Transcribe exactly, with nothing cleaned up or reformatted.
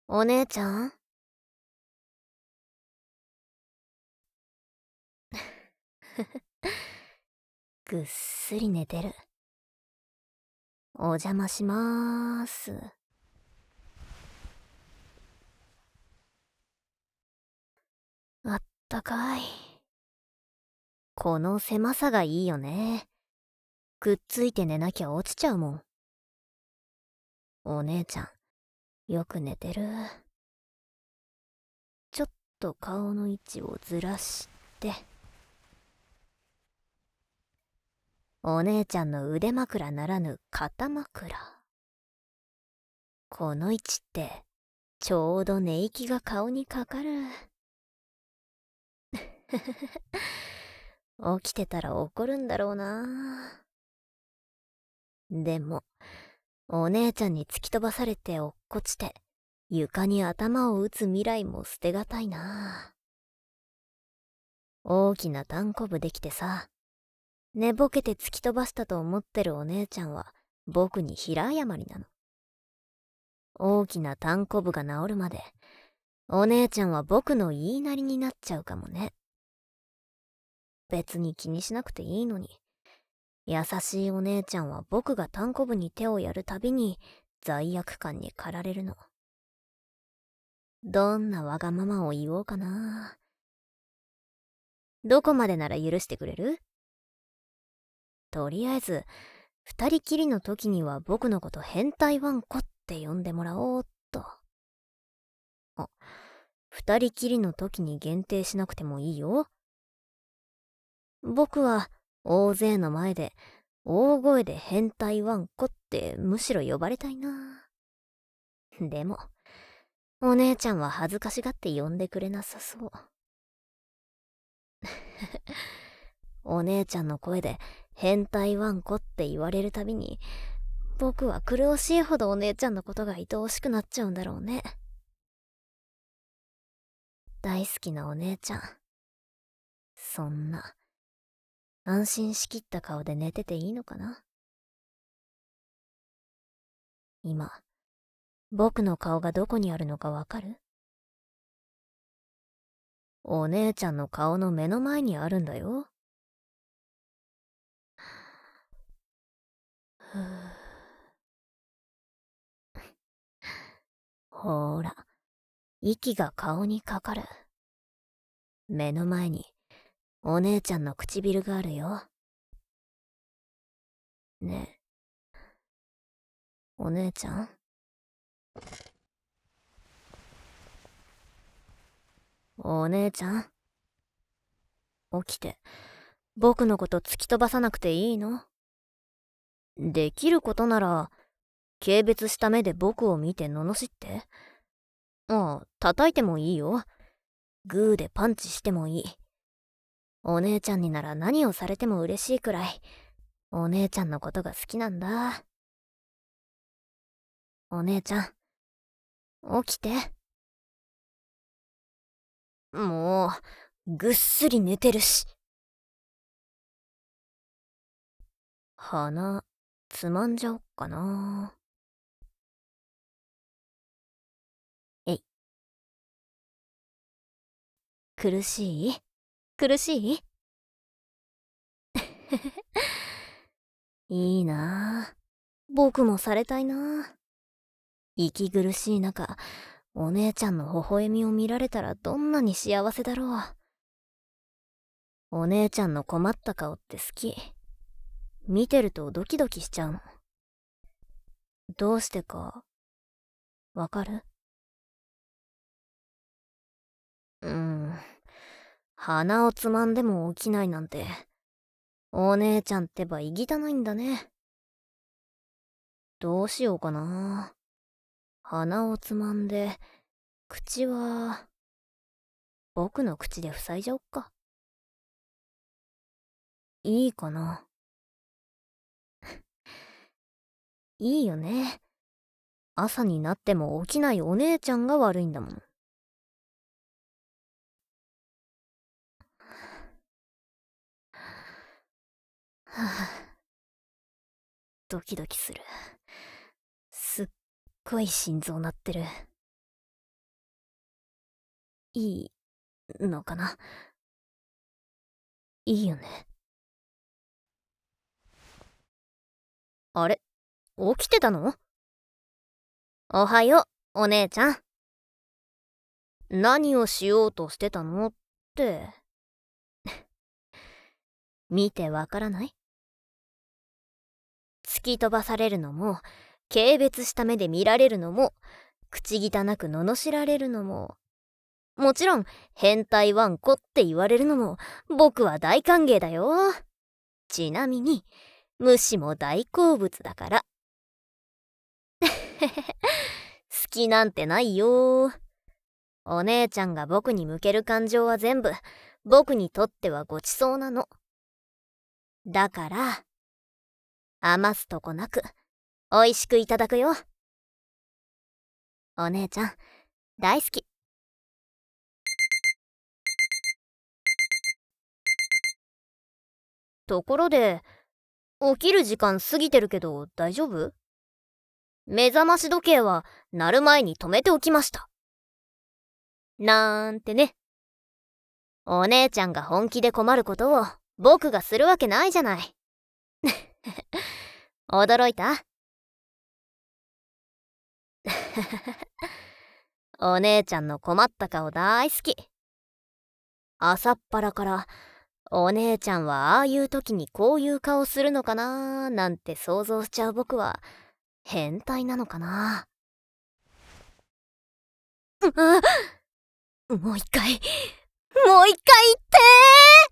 お姉ちゃん。ぐっすり寝てる。お邪魔しまーす。あったかい。この狭さがいいよね。くっついて寝なきゃ落ちちゃうもん。お姉ちゃん、よく寝てる。ちょっと顔の位置をずらして。お姉ちゃんの腕枕ならぬ肩枕。この位置って、ちょうど寝息が顔にかかる。起きてたら怒るんだろうな。でも、お姉ちゃんに突き飛ばされて落っこちて、床に頭を打つ未来も捨てがたいな。大きな単コブできてさ、寝ぼけて突き飛ばしたと思ってるお姉ちゃんは、僕に平謝りなの。大きな単コブが治るまで、お姉ちゃんは僕の言いなりになっちゃうかもね。別に気にしなくていいのに。優しいお姉ちゃんは僕が単コブに手をやるたびに罪悪感に駆られるの。どんなわがままを言おうかな。どこまでなら許してくれる？とりあえず、二人きりの時には僕のこと変態ワンコって呼んでもらおうっと。あ、二人きりの時に限定しなくてもいいよ。僕は大勢の前で大声で変態ワンコってむしろ呼ばれたいな。でも、お姉ちゃんは恥ずかしがって呼んでくれなさそう。お姉ちゃんの声で変態ワンコって言われるたびに、僕は苦しいほどお姉ちゃんのことが愛おしくなっちゃうんだろうね。大好きなお姉ちゃん。そんな、安心しきった顔で寝てていいのかな？今、僕の顔がどこにあるのかわかる？お姉ちゃんの顔の目の前にあるんだよ。ふぅ。ほーら、息が顔にかかる。目の前に、お姉ちゃんの唇があるよ。ねえ、お姉ちゃん？お姉ちゃん？起きて、僕のこと突き飛ばさなくていいの？できることなら、軽蔑した目で僕を見て罵って。ああ、叩いてもいいよ。グーでパンチしてもいい。お姉ちゃんになら何をされても嬉しいくらい、お姉ちゃんのことが好きなんだ。お姉ちゃん、起きて。もう、ぐっすり寝てるし。鼻、つまんじゃおっかな。えい。苦しい？苦しい？いいなぁ。僕もされたいなぁ。息苦しい中、お姉ちゃんの微笑みを見られたらどんなに幸せだろう。お姉ちゃんの困った顔って好き。見てるとドキドキしちゃうの。どうしてか、わかる？うーん。鼻をつまんでも起きないなんて、お姉ちゃんってばいぎたないんだね。どうしようかな。鼻をつまんで、口は、僕の口で塞いじゃおっか。いいかな。いいよね。朝になっても起きないお姉ちゃんが悪いんだもん。はぁ、ドキドキする。すっごい心臓鳴ってる。 いいのかな。いいよね。あれ、起きてたの？おはよう、お姉ちゃん。何をしようとしてたのって。見てわからない？突き飛ばされるのも、軽蔑した目で見られるのも、口汚く罵られるのも、もちろん変態ワンコって言われるのも僕は大歓迎だよ。ちなみに虫も大好物だから。好きなんてないよ。お姉ちゃんが僕に向ける感情は全部僕にとってはごちそうなの。だから余すとこなくおいしくいただくよ。お姉ちゃん大好き。ところで起きる時間過ぎてるけど大丈夫？目覚まし時計は鳴る前に止めておきました。なんてね。お姉ちゃんが本気で困ることを僕がするわけないじゃない。驚いた？お姉ちゃんの困った顔大好き。朝っぱらからお姉ちゃんはああいう時にこういう顔するのかなーなんて想像しちゃう僕は変態なのかな。うわ、もう一回もう一回言ってー。